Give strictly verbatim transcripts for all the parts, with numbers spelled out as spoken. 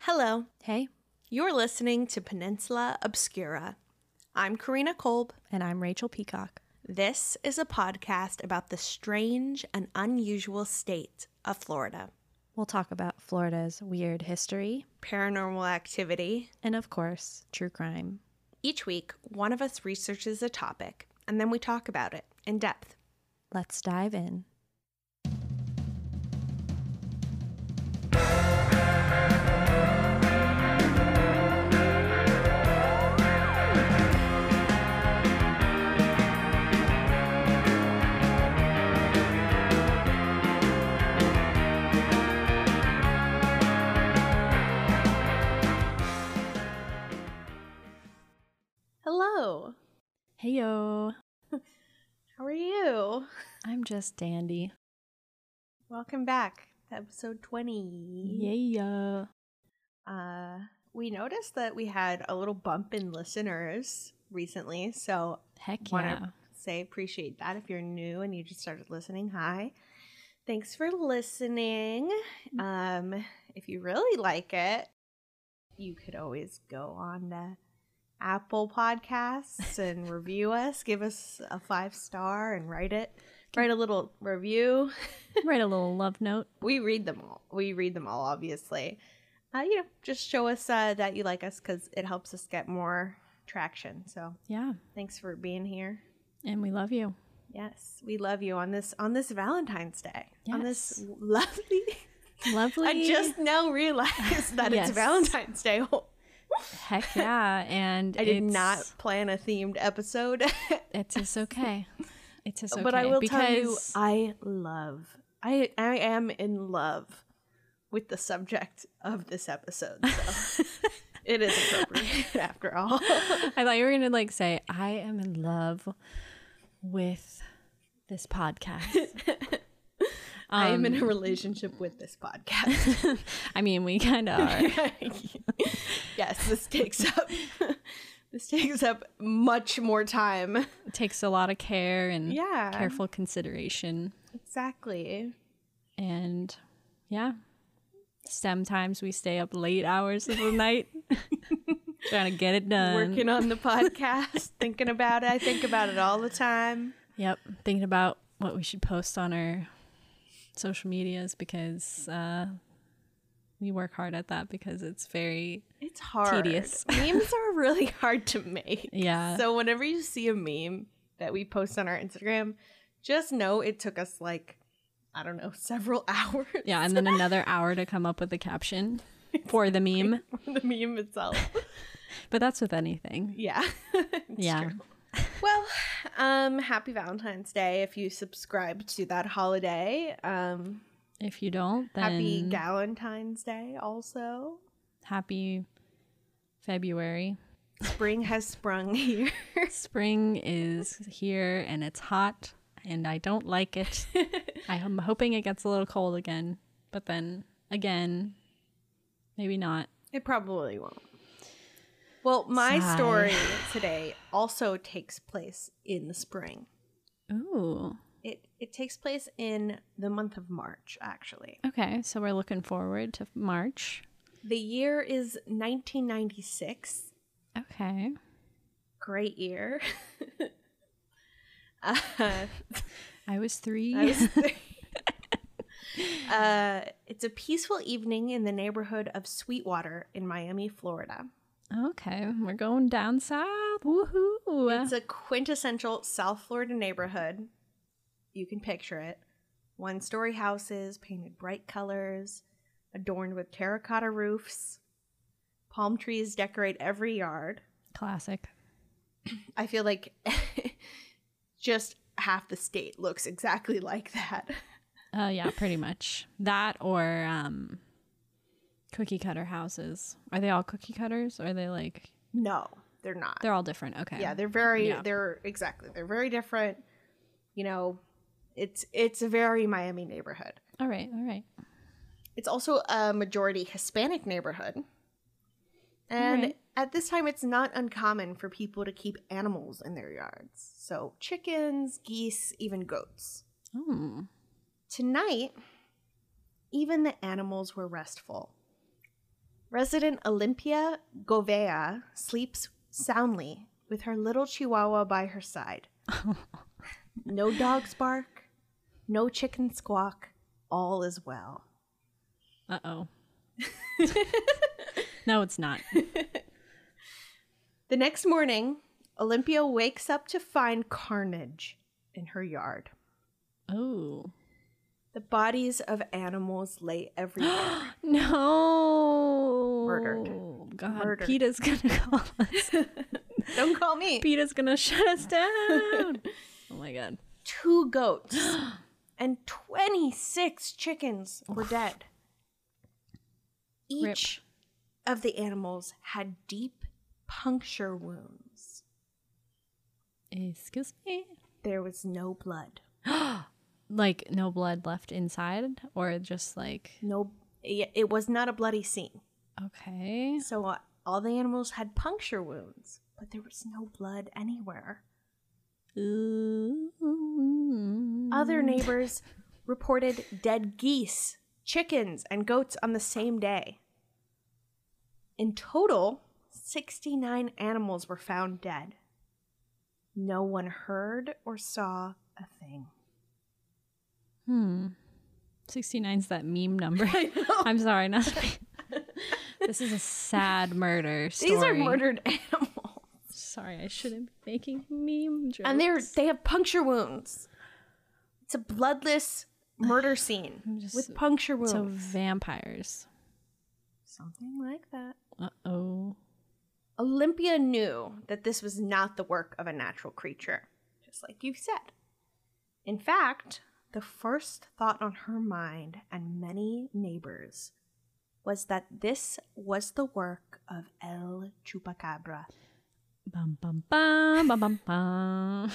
Hello. Hey. You're listening to Peninsula Obscura. I'm Karina Kolb. And I'm Rachel Peacock. This is a podcast about the strange and unusual state of Florida. We'll talk about Florida's weird history, paranormal activity, and of course, true crime. Each week, one of us researches a topic, and then we talk about it in depth. Let's dive in. Hello. Heyo. How are you? I'm just dandy. Welcome back to episode twenty. Yeah. Uh, we noticed that we had a little bump in listeners recently, so heck yeah. Want to say appreciate that if you're new and you just started listening. Hi. Thanks for listening. Um, if you really like it, you could always go on to Apple Podcasts and review us. Give us a five star and write it. Write a little review. Write a little love note. We read them all. We read them all, obviously. Uh, you know, just show us uh, that you like us because it helps us get more traction. So yeah, thanks for being here. And we love you. Yes, we love you on this on this Valentine's Day. Yes. On this lovely, lovely. I just now realized that yes. it's Valentine's Day. Heck yeah. And I did not plan a themed episode. It's just okay. It's just okay. But I will because... tell you, I love, I I am in love with the subject of this episode. So it is appropriate after all. I thought you were going to like say, I am in love with this podcast. I am in a relationship with this podcast. I mean, we kind of are. Yes, this takes up this takes up much more time. It takes a lot of care and yeah. careful consideration. Exactly. And yeah, sometimes we stay up late hours of the night trying to get it done. Working on the podcast, thinking about it. I think about it all the time. Yep, thinking about what we should post on our social medias because uh we work hard at that because it's very it's hard tedious. Memes are really hard to make. Yeah, so whenever you see a meme that we post on our Instagram, just know it took us like I don't know several hours. Yeah, and then another hour to come up with the caption for the meme. The meme itself. But that's with anything. Yeah. Yeah. True. Well, um, happy Valentine's Day if you subscribe to that holiday. Um, if you don't, then happy Galentine's Day also. Happy February. Spring has sprung here. Spring is here and it's hot and I don't like it. I'm hoping it gets a little cold again, but then again, maybe not. It probably won't. Well, my Sigh. story today also takes place in the spring. Ooh. It it takes place in the month of March, actually. Okay, so we're looking forward to March. The year is nineteen ninety-six. Okay. Great year. uh, I was three. I was three. uh, it's a peaceful evening in the neighborhood of Sweetwater in Miami, Florida. Okay, we're going down south. Woohoo! It's a quintessential South Florida neighborhood. You can picture it. One-story houses painted bright colors, adorned with terracotta roofs. Palm trees decorate every yard. Classic. I feel like just half the state looks exactly like that. Oh, uh, yeah, pretty much. That or um, cookie cutter houses. Are they all cookie cutters? Or are they like... No, they're not. They're all different. Okay. Yeah, they're very, yeah. they're, exactly. They're very different. You know, it's it's a very Miami neighborhood. All right, all right. It's also a majority Hispanic neighborhood. And right. at this time, it's not uncommon for people to keep animals in their yards. So chickens, geese, even goats. Resident Olympia Govea sleeps soundly with her little chihuahua by her side. No dogs bark, no chicken squawk, all is well. Uh-oh. No, it's not. The next morning, Olympia wakes up to find carnage in her yard. Oh. The bodies of animals lay everywhere. No. Murdered. God, Murdered. PETA's gonna call us. Don't call me. PETA's gonna shut us down. Oh my God. Two goats and twenty-six chickens were dead. Each of the animals had deep puncture wounds. Excuse me? There was no blood. Like no blood left inside, or just like No, it it was not a bloody scene. okay. So uh, all the animals had puncture wounds, but there was no blood anywhere. Ooh. Other neighbors reported dead geese, chickens, and goats on the same day. In total, sixty-nine animals were found dead. No one heard or saw a thing. Hmm. sixty-nine's that meme number. I'm sorry, not. This is a sad murder story. These are murdered animals. Sorry, I shouldn't be making meme jokes. And they're they have puncture wounds. It's a bloodless murder scene just- with puncture wounds. So vampires. Something like that. Uh-oh. Olympia knew that this was not the work of a natural creature, just like you said. In fact, the first thought on her mind and many neighbors was that this was the work of El Chupacabra. Bum bum bum bum bum bum.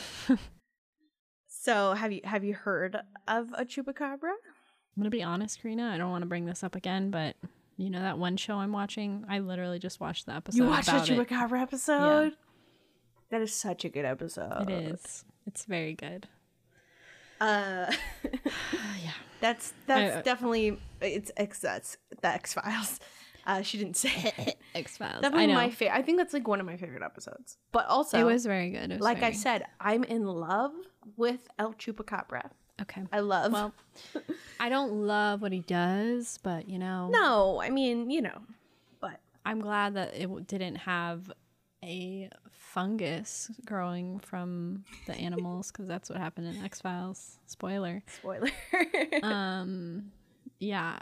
So, have you have you heard of a chupacabra? I'm gonna be honest, Karina. I don't want to bring this up again, but you know that one show I'm watching? I literally just watched the episode. You watched about the it. chupacabra episode? Yeah. That is such a good episode. It is. It's very good. Uh, Yeah. that's that's I- definitely it's X that's the X Files. Uh, she didn't say it. X Files. Definitely I know. my favorite. I think that's like one of my favorite episodes. But also, it was very good. It was like I very- said, I'm in love with El Chupacabra. Okay. I love. Well, I don't love what he does, but you know, no, I mean, you know, but I'm glad that it w- didn't have a fungus growing from the animals because that's what happened in X Files. Spoiler. spoiler. Um, yeah.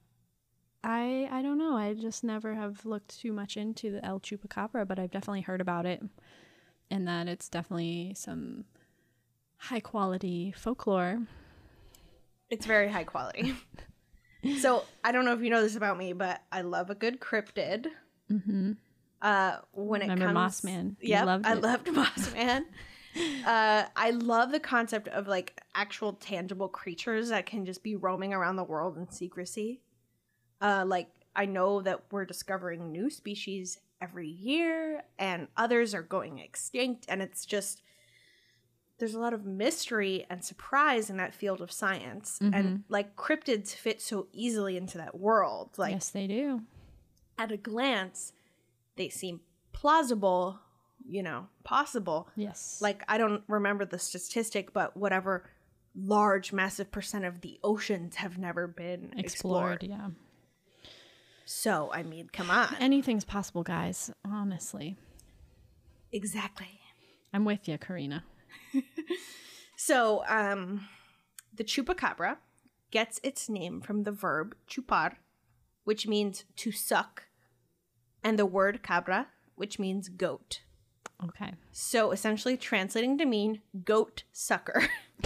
I I don't know. I just never have looked too much into the El Chupacabra, but I've definitely heard about it, and that it's definitely some high quality folklore. It's very high quality. So I don't know if you know this about me, but I love a good cryptid. Mm-hmm. Uh, when it Remember comes, Mossman? You Yeah, loved I it. loved Mossman. uh, I love the concept of like actual tangible creatures that can just be roaming around the world in secrecy. Uh, like I know that we're discovering new species every year, and others are going extinct, and it's just there's a lot of mystery and surprise in that field of science, Mhm. and like cryptids fit so easily into that world. Like Yes, they do. at a glance, they seem plausible, you know, possible. Yes. Like, I don't remember the statistic, but whatever large, massive percent of the oceans have never been explored. explored. Yeah. So, I mean, come on. Anything's possible, guys. Honestly, Exactly. I'm with you, Karina. So, um, the chupacabra gets its name from the verb chupar, which means to suck, and the word cabra, which means goat. Okay. So, essentially translating to mean goat sucker.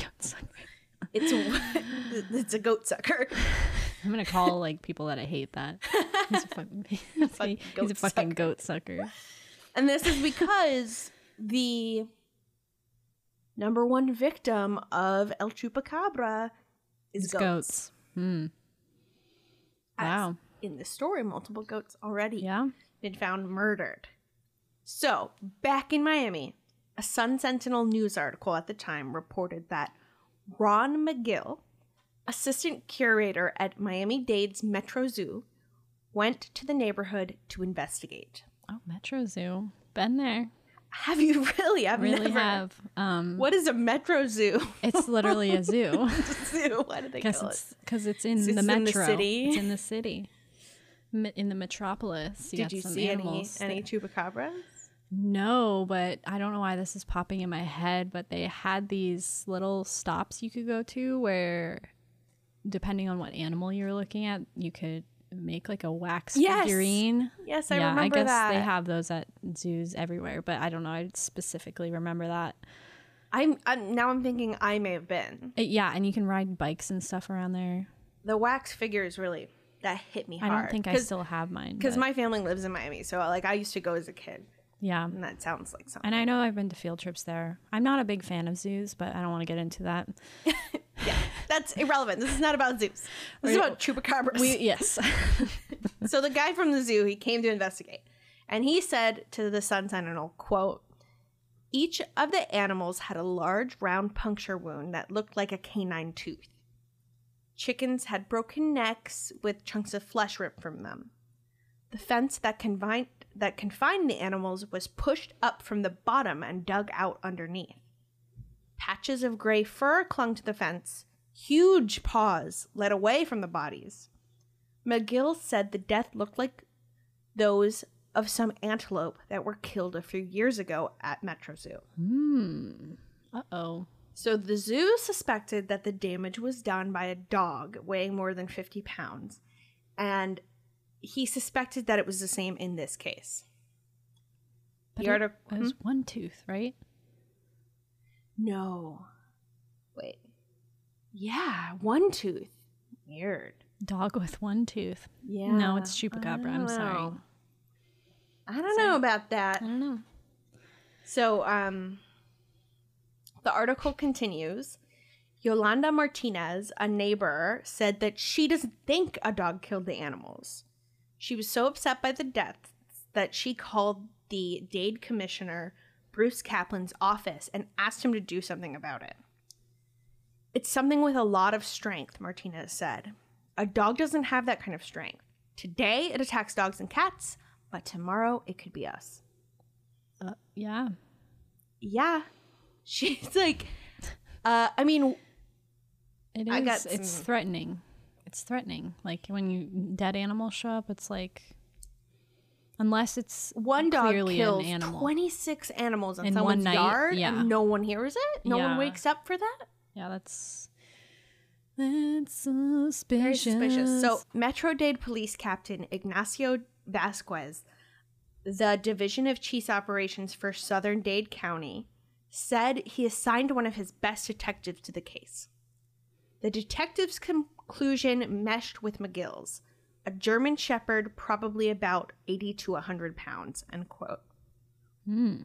It's a, it's a goat sucker. I'm gonna call like people that I hate that. He's a fucking, he's a goat fucking sucker. goat sucker. And this is because the number one victim of El Chupacabra is It's goats. goats. Hmm. As Wow. In the story, multiple goats already Yeah. been found murdered. So, back in Miami, a Sun Sentinel news article at the time reported that Ron McGill, assistant curator at Miami-Dade's Metro Zoo, went to the neighborhood to investigate. Oh, Metro Zoo. Been there. Have you really? I've really never. have. Um, What is a Metro Zoo? It's literally a zoo. Zoo. Why did they call it's, it? Because it's in It's the in the metro. city? It's in the city. Me- In the metropolis. You Did got you some see any, animals any there. chupacabras? No, but I don't know why this is popping in my head, but they had these little stops you could go to where, depending on what animal you're looking at, you could make like a wax Yes. figurine. Yes, I yeah, remember I guess that. they have those at zoos everywhere, but I don't know. I specifically remember that. I'm, I'm now. I'm thinking I may have been. Uh, yeah, and you can ride bikes and stuff around there. The wax figures really that hit me I hard. don't think I still have mine. because but my family lives in Miami, so like I used to go as a kid, yeah. and that sounds like something. And I know I've been to field trips there. I'm not a big fan of zoos, but I don't want to get into that. Yeah, that's irrelevant. This is not about zoos. This is We- about chupacabras. We, yes. So the guy from the zoo, he came to investigate, and he said to the Sun Sentinel, quote, "Each of the animals had a large round puncture wound that looked like a canine tooth. Chickens had broken necks with chunks of flesh ripped from them. The fence that confined that confined the animals was pushed up from the bottom and dug out underneath. Patches of gray fur clung to the fence. Huge paws led away from the bodies. McGill said the death looked like those of some antelope that were killed a few years ago at Metro Zoo." Hmm. Uh-oh. So the zoo suspected that the damage was done by a dog weighing more than fifty pounds, and he suspected that it was the same in this case. But The it, artic- it was one tooth, right? No. Wait. Yeah, one tooth. Weird. Dog with one tooth. Yeah. No, it's chupacabra. I I'm don't sorry. know. I don't know about that. I don't know. So, um, the article continues. Yolanda Martinez, a neighbor, said that she doesn't think a dog killed the animals. She was so upset by the deaths that she called the Dade Commissioner, Bruce Kaplan's office, and asked him to do something about it. "It's something with a lot of strength," Martinez said. "A dog doesn't have that kind of strength. Today it attacks dogs and cats, but tomorrow it could be us." Uh, yeah. Yeah. She's like, uh, I mean, It I is. got It's some- threatening. It's threatening. Like when you dead animals show up, it's like, unless it's one dog clearly kills an animal. twenty-six animals in, In one someone's night, yard, yeah. and no one hears it? No one Yeah. wakes up for that? Yeah, that's that's suspicious. Very suspicious. So, Metro Dade Police Captain Ignacio Vasquez, the Division of Chiefs Operations for Southern Dade County, said he assigned one of his best detectives to the case. The detective's conclusion meshed with McGill's. A German Shepherd, probably about eighty to one hundred pounds, end quote. Hmm.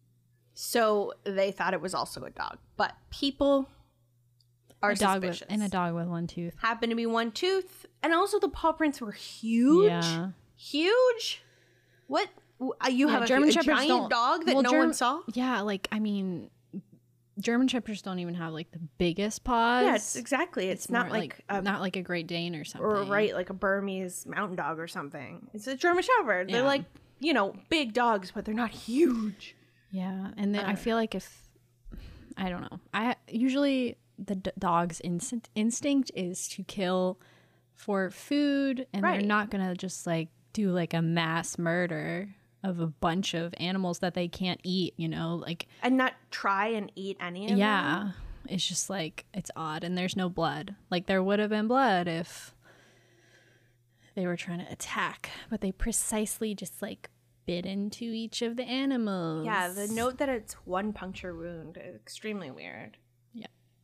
So they thought it was also a dog. But people are a dog with, suspicious. and a dog with one tooth. Happened to be one tooth. And also the paw prints were huge. Yeah. Huge. What? Uh, You have Yeah, a, German a Shepherds giant don't- dog that well, no Germ- one saw? Yeah, like I mean, German Shepherds don't even have like the biggest paws. Yeah, it's exactly. It's, not more like, a not like a Great Dane or something. or right like a Burmese mountain dog or something. It's a German Shepherd. They're Yeah. like, you know, big dogs, but they're not huge. Yeah, and then I Uh. feel like if I don't know, I usually the d- dog's instinct instinct is to kill for food, and Right. they're not gonna just like do like a mass murder of a bunch of animals that they can't eat. You know, like And not try and eat any of them. yeah, it's just like it's odd, and there's no blood. Like there would have been blood if they were trying to attack, but they precisely just like bit into each of the animals. Yeah, the note that it's one puncture wound is extremely weird. Yeah.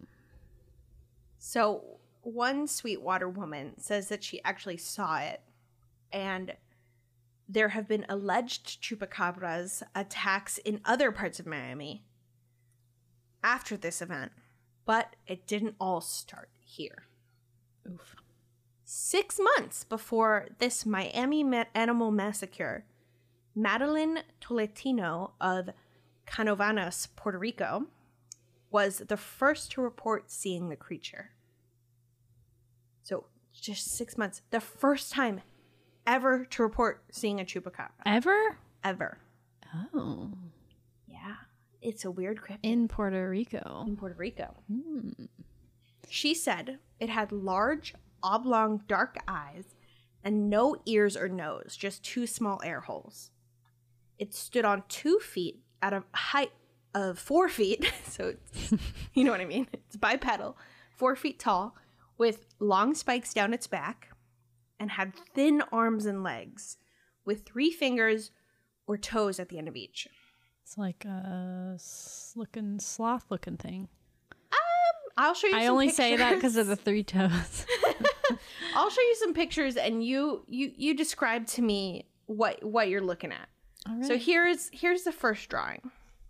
So, one Sweetwater woman says that she actually saw it, and there have been alleged chupacabras attacks in other parts of Miami after this event, but it didn't all start here. Oof. Six months before this Miami ma- animal massacre, Madeline Tolentino of Canovanas, Puerto Rico, was the first to report seeing the creature. So just six months. The first time ever to report seeing a chupacabra. Ever? Ever. Oh. Yeah. It's a weird cryptid. In Puerto Rico. In Puerto Rico. Hmm. She said it had large, oblong, dark eyes and no ears or nose, just two small air holes. It stood on two feet at a height of four feet. So, it's, you know what I mean? It's bipedal, four feet tall, with long spikes down its back, and had thin arms and legs with three fingers or toes at the end of each. It's like a s- looking sloth looking thing. I'll show you I some only pictures. say that because of the three toes. I'll show you some pictures, and you you you describe to me what what you're looking at. All right. So here's here's the first drawing.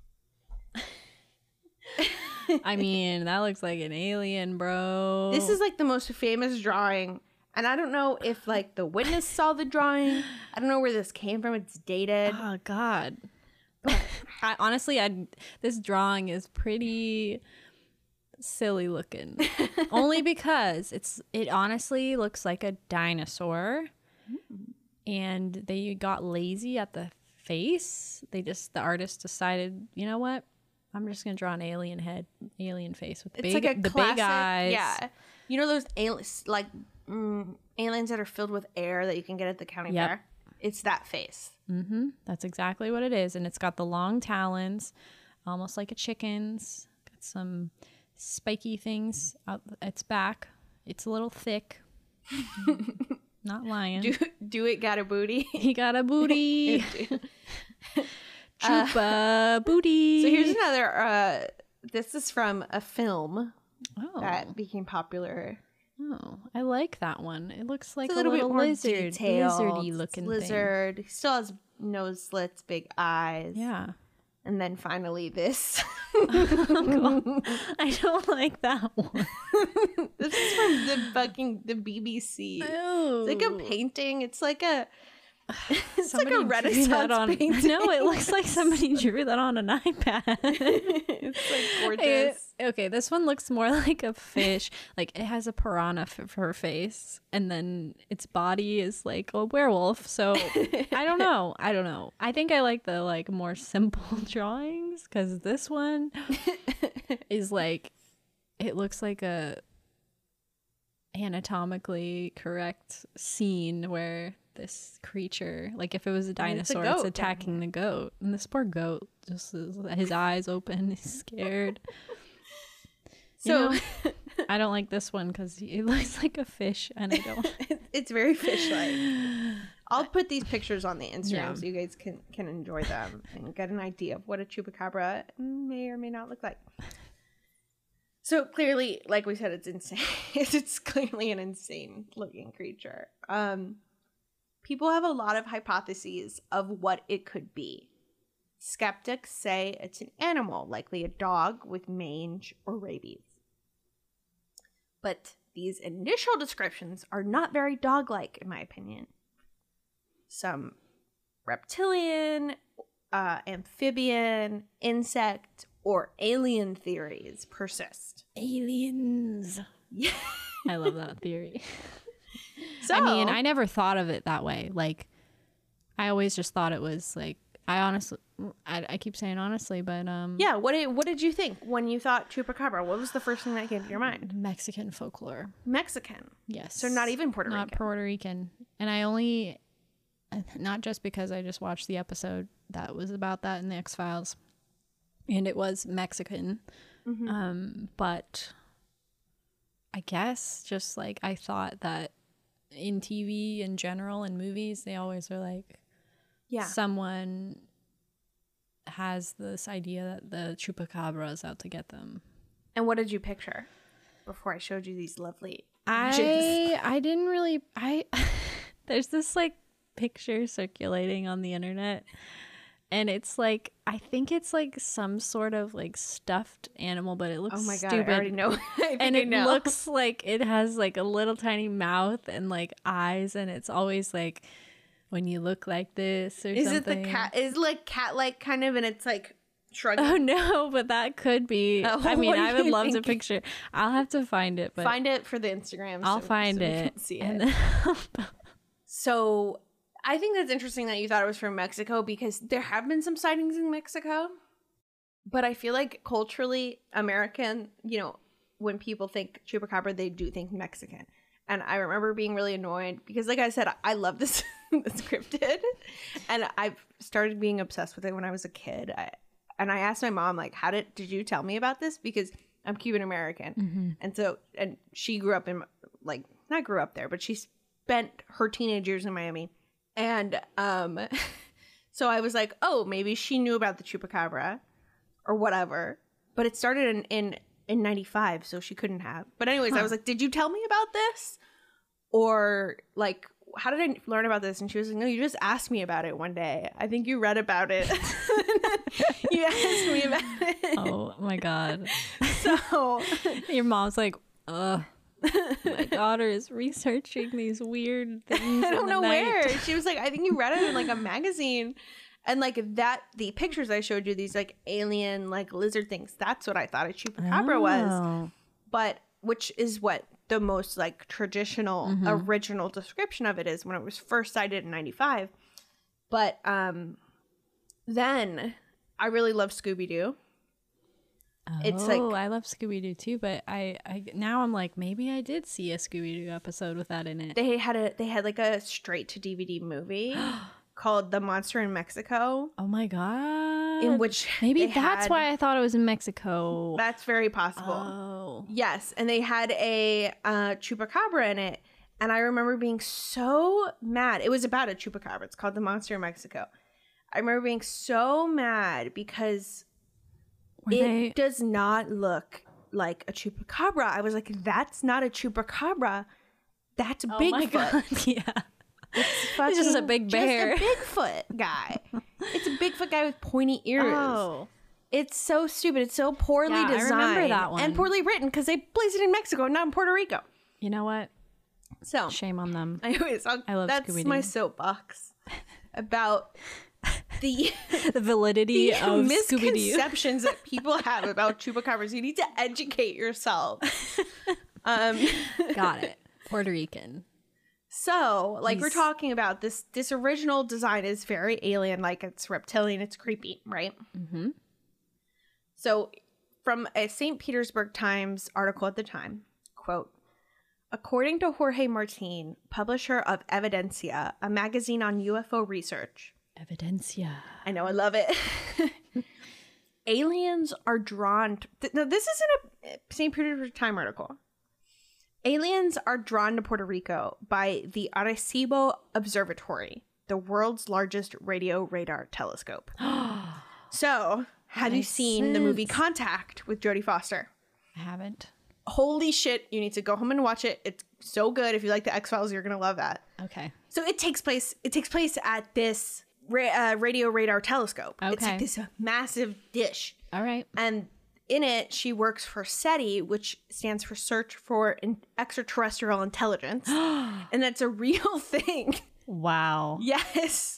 I mean, that looks like an alien, bro. This is like the most famous drawing, and I don't know if like the witness saw the drawing. I don't know where this came from. It's dated. Oh God. I honestly, I this drawing is pretty silly looking. Only because it's it honestly looks like a dinosaur, and they got lazy at the face. They just the artist decided, you know what? I'm just gonna draw an alien head, alien face with the It's big, like a the classic, big eyes. Yeah, you know those aliens like mm, aliens that are filled with air that you can get at the county Yep. fair. It's that face. Mm-hmm. That's exactly what it is, and it's got the long talons, almost like a chicken's. Got some spiky things out its back. It's a little thick. Not lying. Do do it got a booty. He got a booty. Chupa booty. So here's another. Uh, this is from a film oh. that became popular. Oh, I like that one. It looks like It's a little, bit more lizard, detailed. lizardy It's looking lizard. He still has nose slits, big eyes. thing. Yeah. And then finally this. I don't like that one. This is from the fucking the B B C. It's like a painting. It's like a. It's Somebody like a drew Renaissance that on, painting. No, it looks like somebody drew that on an iPad. It's like gorgeous. It- okay, this one looks more like a fish. Like it has a piranha f- for her face, and then its body is like a werewolf. So I don't know. I don't know. I think I like the like more simple drawings because this one is like it looks like a anatomically correct scene where this creature, like if it was a And it's a dinosaur, goat it's down attacking the goat, and this poor goat just is, his eyes open, he's scared. So You know, I don't like this one because it looks like a fish, and I don't. it's very fish-like. I'll put these pictures on the Instagram Yeah. so you guys can can enjoy them and get an idea of what a chupacabra may or may not look like. So clearly, like we said, it's insane. It's clearly an insane looking creature. Um, people have a lot of hypotheses of what it could be. Skeptics say it's an animal, likely a dog with mange or rabies. But these initial descriptions are not very dog-like, in my opinion. Some reptilian, uh, amphibian, insect, or alien theories persist. Aliens. Yeah. I love that theory. So, I mean, I never thought of it that way. Like, I always just thought it was like, I honestly, I, I keep saying honestly, but um, yeah. What did what did you think when you thought chupacabra? What was the first thing that came to your mind? Mexican folklore. Mexican. Yes. So not even Puerto Not Rican. Puerto Rican. And I only, not just because I just watched the episode that was about that in the X-Files, and it was Mexican, Mhm. um, but I guess just like I thought that in T V in general and movies, they always are like, Yeah. someone has this idea that the chupacabra is out to get them. And what did you picture before I showed you these lovely I I didn't really I there's this like picture circulating on the internet, and it's like I think it's like some sort of like stuffed animal, but it looks Oh my god! stupid. I already know. I think And I it know. looks like it has like a little tiny mouth and like eyes, and it's always like when you look like this or Is something. it the cat? Is it like cat-like kind of, and it's like shrugging. Oh no, but that could be. Oh, I mean, what are I would you love to thinking? picture. I'll have to find it, but Find it for the Instagram. I'll so- find so we it. can see and it. then So I think that's interesting that you thought it was from Mexico because there have been some sightings in Mexico. But I feel like culturally, American, you know, when people think chupacabra, they do think Mexican. And I remember being really annoyed because, like I said, I love this, this cryptid. And I've started being obsessed with it when I was a kid. I, and I asked my mom, like, how did, did you tell me about this? Because I'm Cuban American. Mm-hmm. And so, and she grew up in, like, not grew up there, but she spent her teenage years in Miami. And um, so I was like, oh, maybe she knew about the chupacabra or whatever. But it started in, in, in ninety-five, so she couldn't have. But anyways, huh. I was like, did you tell me about this? Or, like, how did I learn about this? And she was like, no, you just asked me about it one day. I think you read about it. You asked me about it. Oh, my God. So your mom's like, ugh. My daughter is researching these weird things. I don't know night. where. She was like, I think you read it in like a magazine. And like that, the pictures I showed you, these like alien, like lizard things, that's what I thought a chupacabra oh. was. But which is what the most like traditional, mm-hmm. original description of it is when it was first sighted in ninety-five. But um, then I really love Scooby-Doo. Oh, it's like, I love Scooby-Doo too, but I, I now I'm like, maybe I did see a Scooby-Doo episode with that in it. They had a they had like a straight to D V D movie called The Monster in Mexico. Oh my God. In which maybe that's had, why I thought it was in Mexico. That's very possible. Oh. Yes, and they had a uh, chupacabra in it, and I remember being so mad. It was about a chupacabra. It's called The Monster in Mexico. I remember being so mad because Were it they... does not look like a chupacabra. I was like, that's not a chupacabra. That's oh Bigfoot. My God. Yeah. It's, fucking, it's just a big bear. Just a Bigfoot guy. It's a Bigfoot guy with pointy ears. Oh. It's so stupid. It's so poorly yeah, designed. I remember that one. And poorly written because they placed it in Mexico, not in Puerto Rico. You know what? So shame on them. Anyways, I'll, I love that's Scooby-Doo. my soapbox about the the validity the of misconceptions that people have about chupacabras. You need to educate yourself. Um, Got it. Puerto Rican. So, like He's... we're talking about, this this original design is very alien-like. It's reptilian. It's creepy, right? Mm-hmm. So, from a Saint Petersburg Times article at the time, quote, according to Jorge Martin, publisher of Evidencia, a magazine on U F O research. Evidencia. I know, I love it. Aliens are drawn to... Th- no, this isn't a Saint Petersburg Times article. Aliens are drawn to Puerto Rico by the Arecibo Observatory, the world's largest radio radar telescope. So, have you seen the movie Contact with Jodie Foster? I haven't. Holy shit, you need to go home and watch it. It's so good. If you like the X-Files, you're going to love that. Okay. So it takes place it takes place at this ra- uh, radio radar telescope. Okay. It's like this massive dish. All right. And in it, she works for SETI, which stands for Search for Extraterrestrial Intelligence. And that's a real thing. Wow. Yes.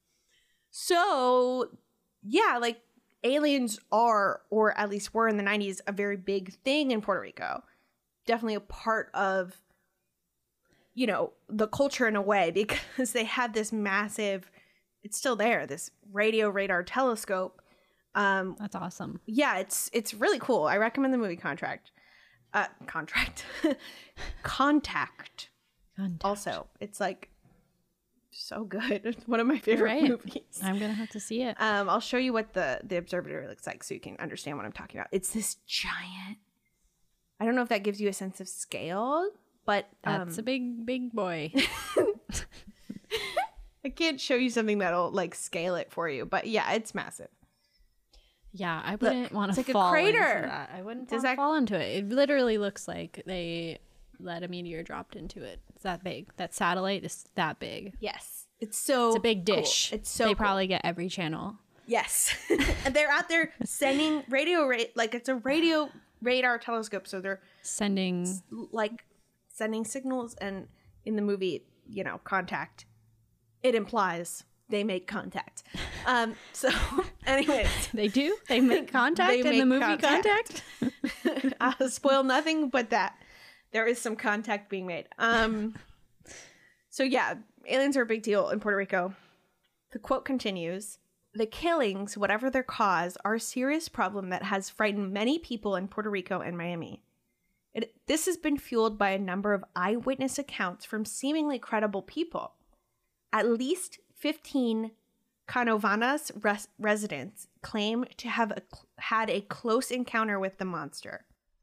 So, yeah, like aliens are, or at least were in the nineties, a very big thing in Puerto Rico. Definitely a part of, you know, the culture in a way, because they had this massive, it's still there, this radio radar telescope. Um, That's awesome. Yeah, it's it's really cool. I recommend the movie Contract. Uh, Contract. Contact. Contact. Also, it's like so good. It's one of my favorite right. movies. I'm gonna have to see it. Um, I'll show you what the the observatory looks like so you can understand what I'm talking about. It's this giant. I don't know if that gives you a sense of scale, but um, that's a big big boy. I can't show you something that'll like scale it for you, but yeah, it's massive. Yeah, I wouldn't want to like fall a crater. into that. I wouldn't Does want to that... fall into it. It literally looks like they let a meteor dropped into it. It's that big. That satellite is that big. Yes. It's so It's a big dish. Cool. It's so They cool. probably get every channel. Yes. And they're out there sending radio ra- like it's a radio radar telescope, so they're sending like sending signals, and in the movie, you know, Contact, it implies they make contact. Um, so, anyways. They do? They make contact they in make the movie Contact? contact? I'll spoil nothing but that. There is some contact being made. Um, so, yeah, aliens are a big deal in Puerto Rico. The quote continues, "The killings, whatever their cause, are a serious problem that has frightened many people in Puerto Rico and Miami. It, this has been fueled by a number of eyewitness accounts from seemingly credible people. At least fifteen Canovanas res- residents claim to have a, had a close encounter with the monster.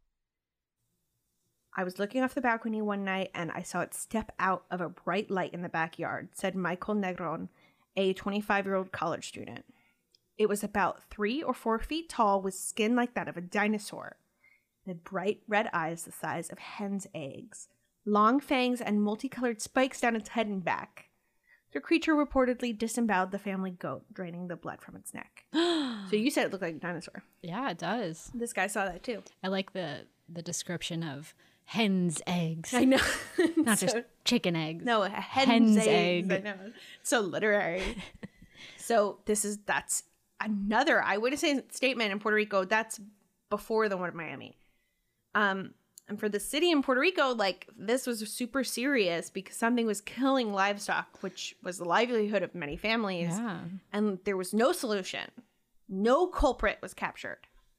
I was looking off the balcony one night and I saw it step out of a bright light in the backyard," said Michael Negron, a twenty-five-year-old college student. "It was about three or four feet tall with skin like that of a dinosaur. It had bright red eyes the size of hen's eggs, long fangs, and multicolored spikes down its head and back. The creature reportedly disemboweled the family goat, draining the blood from its neck." So you said it looked like a dinosaur. Yeah, it does. This guy saw that too. I like the the description of hen's eggs. I know. Not So- just chicken eggs. No, a hen's, Hen's eggs. egg. I know. So literary. So this is, that's another eyewitness statement in Puerto Rico. That's before the one in Miami. Um, and for the city in Puerto Rico, like, this was super serious because something was killing livestock, which was the livelihood of many families. Yeah. And there was no solution. No culprit was captured.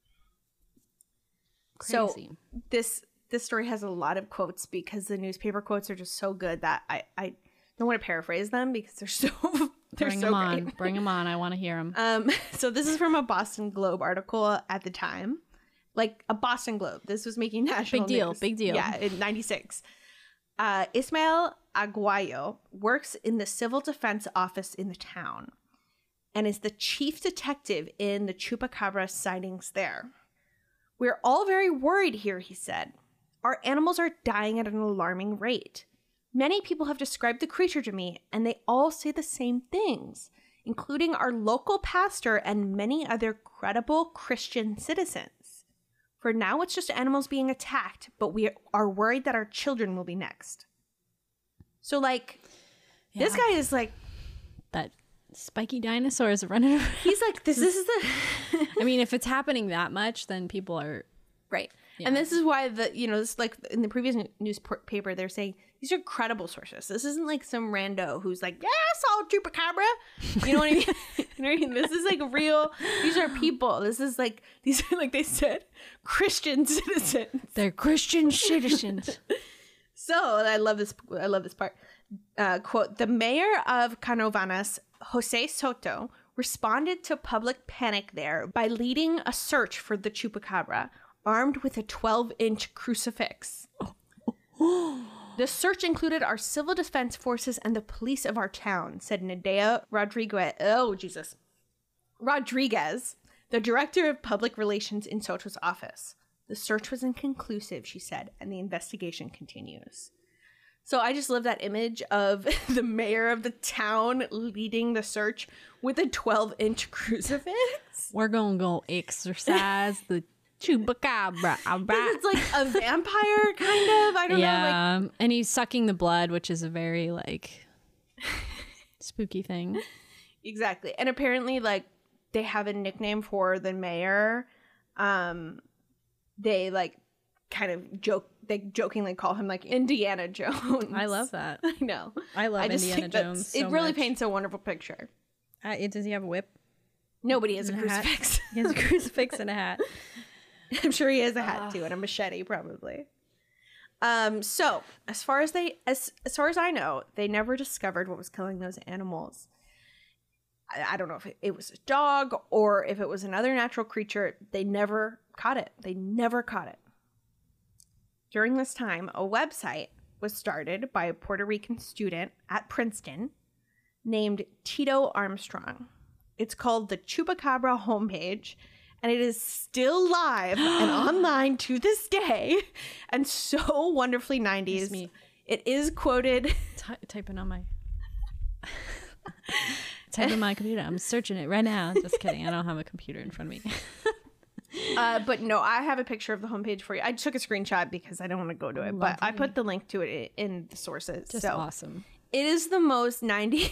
So Crazy. this this story has a lot of quotes because the newspaper quotes are just so good that I, I don't want to paraphrase them because they're so they're Bring so them on. great. Bring them on. I want to hear them. Um, so this is from a Boston Globe article at the time, like a Boston Globe. This was making national Big deal, news. big deal. Yeah, in ninety-six. Uh, Ismael Aguayo works in the civil defense office in the town and is the chief detective in the Chupacabra sightings there. "We're all very worried here," he said. "Our animals are dying at an alarming rate. Many people have described the creature to me, and they all say the same things, including our local pastor and many other credible Christian citizens. For now, it's just animals being attacked, but we are worried that our children will be next." So, like, this Yeah. guy is like, That spiky dinosaur is running around. he's like, this, this is the... I mean, if it's happening that much, then people are... Right. Yeah. And this is why the, you know, this, like in the previous n- newspaper, they're saying these are credible sources. This isn't like some rando who's like, yeah, I saw a chupacabra. You know what I mean? You know what I mean? This is like real. These are people. This is like, these are, like they said, Christian citizens. They're Christian citizens. So I love this. I love this part. Uh, quote, "The mayor of Canovanas, Jose Soto, responded to public panic there by leading a search for the chupacabra, armed with a twelve-inch crucifix. The search included our civil defense forces and the police of our town," said Nadea Rodriguez. Oh, Jesus. Rodriguez, the director of public relations in Soto's office. "The search was inconclusive," she said, "and the investigation continues." So I just love that image of the mayor of the town leading the search with a twelve-inch crucifix. We're going to go exercise the chupacabra. It's like a vampire, kind of. I don't yeah. know. Like, and he's sucking the blood, which is a very, like, spooky thing. exactly. And apparently, like, they have a nickname for the mayor. Um, they, like, kind of joke. They jokingly call him, like, Indiana Jones. I love that. I know. I love I just Indiana think that's- Jones It so really much. paints a wonderful picture. Uh, it, does he have a whip? Nobody has a And a hat. crucifix. He has a crucifix and a hat. I'm sure he has a hat too, and a machete probably. Um, so as far as they as as far as I know, they never discovered what was killing those animals. I, I don't know if it, it was a dog or if it was another natural creature. They never caught it. They never caught it. During this time, a website was started by a Puerto Rican student at Princeton named Tito Armstrong. It's called the Chupacabra homepage, and it is still live and online to this day, and so wonderfully nineties. It's me. It is quoted. Ty- typing on my... typing my computer. I'm searching it right now. Just kidding. I don't have a computer in front of me. Uh, but no, I have a picture of the homepage for you. I took a screenshot because I don't want to go to it, but I put the link to it in the sources. Just so awesome. it is the most nineties.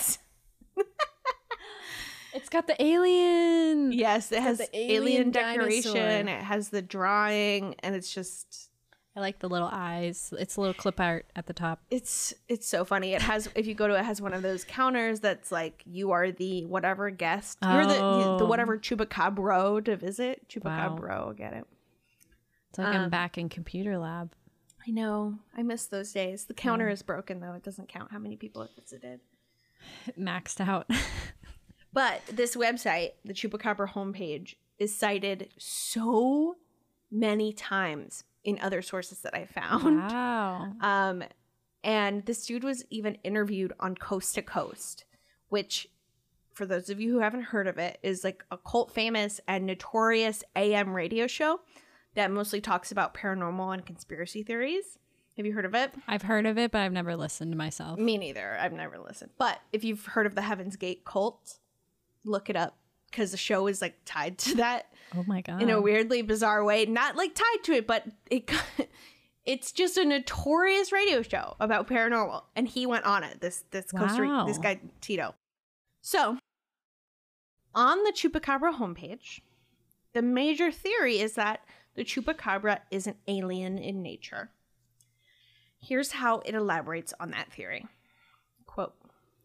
It's got the alien. Yes, it has the alien, alien decoration. dinosaur. It has the drawing, and it's just I like the little eyes. It's a little clip art at the top. It's it's so funny. It has, if you go to it, it has one of those counters that's like, you are the whatever guest. Oh. You're the, the the whatever Chupacabra to visit. Chupacabra, wow. Get it. It's like um, I'm back in computer lab. I know. I miss those days. The counter yeah. is broken, though. It doesn't count how many people it visited. Maxed out. But this website, the Chupacabra homepage, is cited so many times in other sources that I found. Wow. Um, and this dude was even interviewed on Coast to Coast, which, for those of you who haven't heard of it, is like a cult famous and notorious A M radio show that mostly talks about paranormal and conspiracy theories. Have you heard of it? I've heard of it, but I've never listened myself. Me neither. I've never listened. But if you've heard of the Heaven's Gate cult, look it up, because the show is like tied to that. Oh my God. In a weirdly bizarre way. Not like tied to it, but it it's just a notorious radio show about paranormal. And he went on it, this this wow. Costa Rica, this guy Tito. So, on the Chupacabra homepage, the major theory is that the Chupacabra is an alien in nature. Here's how it elaborates on that theory. Quote,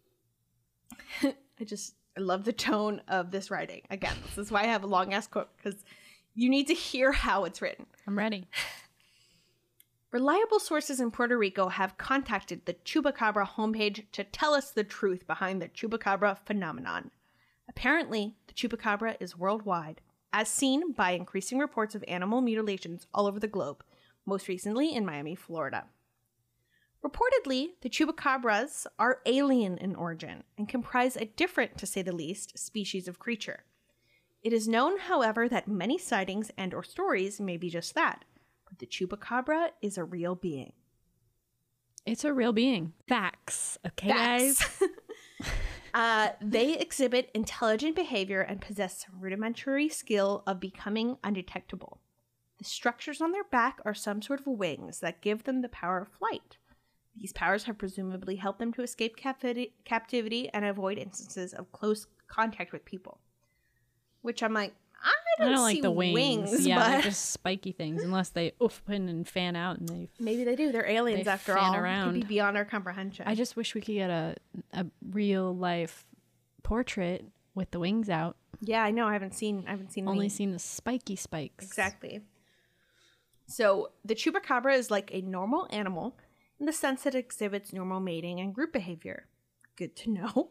I just, I love the tone of this writing. Again, this is why I have a long ass quote, because you need to hear how it's written. I'm ready. Reliable sources in Puerto Rico have contacted the Chupacabra homepage to tell us the truth behind the Chupacabra phenomenon. Apparently, the Chupacabra is worldwide, as seen by increasing reports of animal mutilations all over the globe, most recently in Miami, Florida. Reportedly, the Chupacabras are alien in origin and comprise a different, to say the least, species of creature. It is known, however, that many sightings and or stories may be just that, but the Chupacabra is a real being. It's a real being. Facts. Okay, Facts. guys? uh, they exhibit intelligent behavior and possess some rudimentary skill of becoming undetectable. The structures on their back are some sort of wings that give them the power of flight. These powers have presumably helped them to escape capti- captivity and avoid instances of close contact with people. Which I'm like, I don't, I don't see like the wings. wings yeah, but... they're just spiky things, unless they open and fan out and they. Maybe they do. They're aliens they after fan all. Around. It could be beyond our comprehension. I just wish we could get a a real life portrait with the wings out. Yeah, I know. I haven't seen. I haven't seen. Only any. seen the spiky spikes. Exactly. So the Chupacabra is like a normal animal in the sense that it exhibits normal mating and group behavior. Good to know.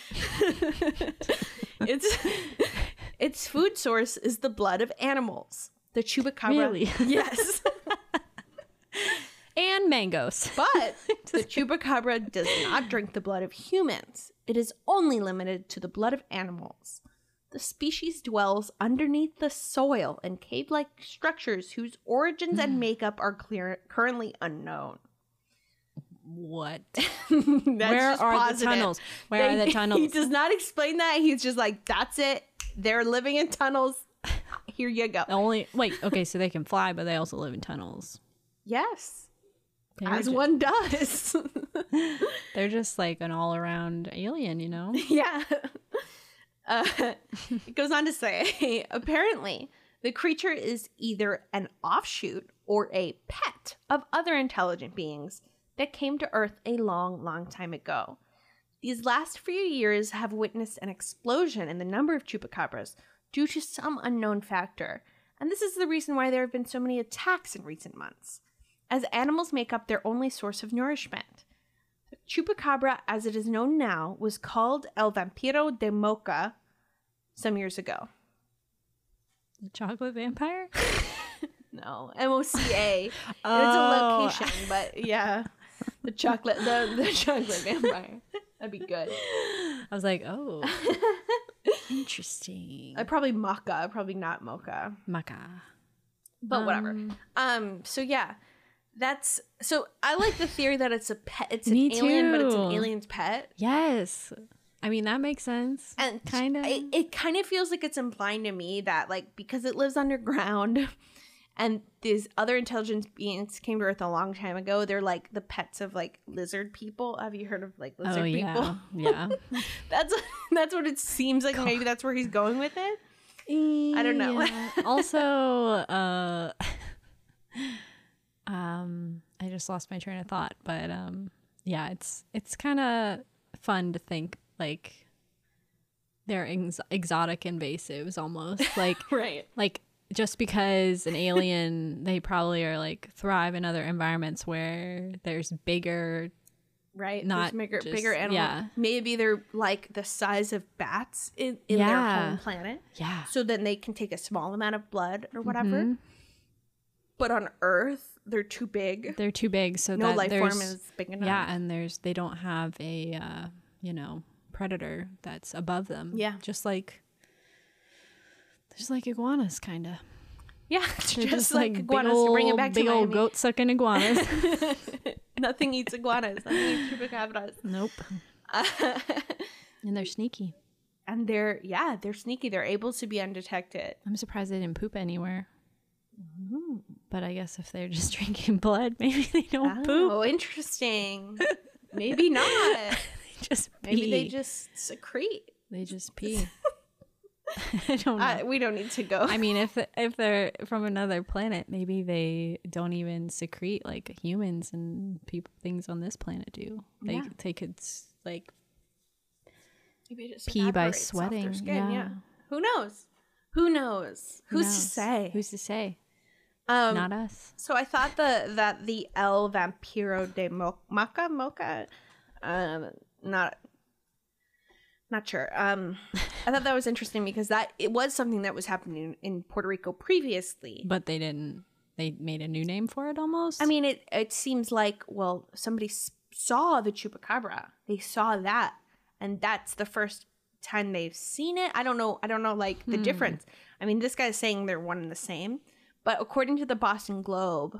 It's its food source is the blood of animals. The Chupacabra. Really? Yes. And mangoes. But the Chupacabra does not drink the blood of humans. It is only limited to the blood of animals. The species dwells underneath the soil in cave-like structures whose origins and makeup are clear, currently unknown. What? Where are positive. the tunnels? Where they, are the tunnels? He does not explain that. He's just like, that's it. They're living in tunnels. Here you go. Only wait, okay, so they can fly, but they also live in tunnels. Yes. They're As just, one does. They're just like an all-around alien, you know? Yeah. Uh, it goes on to say, apparently, the creature is either an offshoot or a pet of other intelligent beings that came to Earth a long, long time ago. These last few years have witnessed an explosion in the number of chupacabras due to some unknown factor, and this is the reason why there have been so many attacks in recent months, as animals make up their only source of nourishment. The chupacabra, as it is known now, was called El Vampiro de Mocha some years ago. The chocolate vampire? No, M O C A. Oh. It's a location, but yeah. The chocolate, the, the chocolate vampire. That'd be good. I was like, oh, interesting. Uh, probably maca, probably not mocha. Maca. But um, whatever. Um. So yeah, that's so. I like the theory that it's a pet. It's an Me alien, too. but it's an alien's pet. Yes. I mean, that makes sense. And kind of. It, it kind of feels like it's implying to me that, like, because it lives underground and these other intelligent beings came to Earth a long time ago, they're like the pets of like lizard people. Have you heard of like lizard oh, people? Yeah. Yeah. that's that's what it seems like. Maybe that's where he's going with it. I don't know. Yeah. Also, uh, Um, I just lost my train of thought, but um, yeah, it's it's kind of fun to think like they're ex- exotic invasives almost like Right. like just because an alien, they probably are like thrive in other environments where there's bigger, Right. not There's bigger, just- bigger animals. yeah. Maybe they're like the size of bats in, in Yeah. their home planet. yeah, So then they can take a small amount of blood or whatever. Mhm. But on Earth, they're too big. they're too big, so No that life there's form is big enough. yeah, and there's they don't have a uh, you know predator that's above them. Yeah. just like just like iguanas, kind of. Yeah. They're just, like big iguanas to bring it old- back to big old Miami. goat sucking iguanas. Nothing eats iguanas. Nothing eats chupacabras. Nope, and they're sneaky. And they're, yeah, they're sneaky. They're able to be undetected. I'm surprised they didn't poop anywhere. But I guess if they're just drinking blood, maybe they don't poop. Oh, interesting. Maybe not. They just pee. Maybe they just secrete. They just pee. I don't know. Uh, we don't need to go. I mean, if if they're from another planet, maybe they don't even secrete like humans and people things on this planet do. They Yeah. they could s- like Maybe it just pee by evaporates off their sweating. skin, Yeah. yeah. Who knows? Who knows? Who Who's to knows? say? Who's to say? um, Not us. So I thought the that the El Vampiro de Mo- Maca Mocha, um, not not sure. Um, I thought that was interesting because that it was something that was happening in Puerto Rico previously. But they didn't. They made a new name for it almost. I mean, it it seems like well, somebody s- saw the chupacabra. They saw that, and that's the first time they've seen it. I don't know. I don't know like the Hmm. difference. I mean, this guy's saying they're one and the same, but according to the Boston Globe,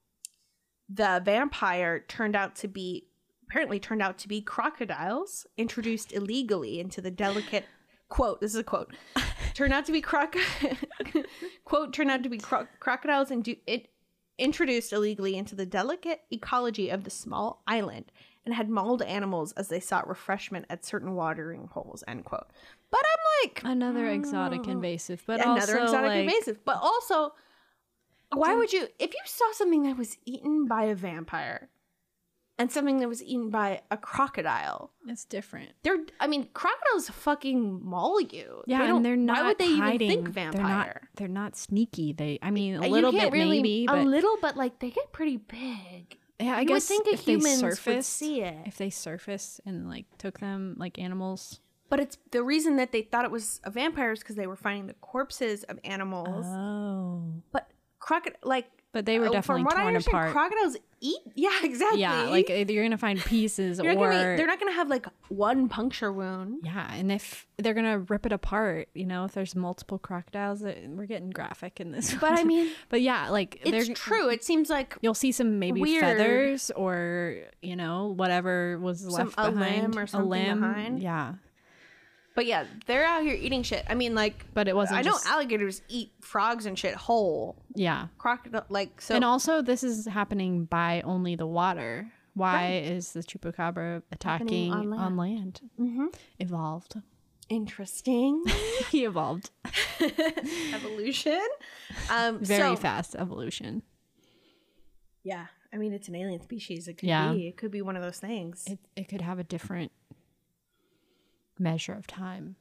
the vampire turned out to be apparently turned out to be crocodiles introduced illegally into the delicate quote. This is a quote. Turned out to be croc quote. Turned out to be cro- crocodiles and do it introduced illegally into the delicate ecology of the small island and had mauled animals as they sought refreshment at certain watering holes. End quote. But I'm like another exotic oh. invasive, but Yeah, also another exotic like, invasive. But also, why would you, if you saw something that was eaten by a vampire and something that was eaten by a crocodile, it's different. they're, I mean, crocodiles fucking maul you. Yeah, They don't- and they're not Why would they hiding. even think They're not. vampire? They're not sneaky. They. I mean, a Uh, you little can't bit really- maybe, a but little, but like they get pretty big. yeah, I you guess would think a if they humans would surfaced, see it. if they surfaced and like took them like animals. But it's the reason that they thought it was a vampire is because they were finding the corpses of animals. Oh, But crocodile, like, but they were uh, definitely from what I torn understand, apart. crocodiles eat. Yeah, exactly. Yeah, like either you're gonna find pieces You're not or gonna be- they're not gonna have like one puncture wound. yeah, and if they're gonna rip it apart, you know, if there's multiple crocodiles, uh, we're getting graphic in this. But one. I mean, but yeah, like it's they're true. It seems like You'll see some maybe Weird. feathers or you know whatever was Some- left a behind, limb or something limb. behind. Yeah, but yeah, they're out here eating shit. I mean, like, but it wasn't. I know just, alligators eat frogs and shit whole. yeah, Crocodile, like, so. and also this is happening by only the water. Why Right. is the chupacabra Happening attacking on on land? Mhm. Evolved. Interesting. He evolved Evolution. Um, very so, fast. Evolution. Yeah, I mean, it's an alien species. It could Yeah. be. It could be one of those things. It it could have a different measure of time.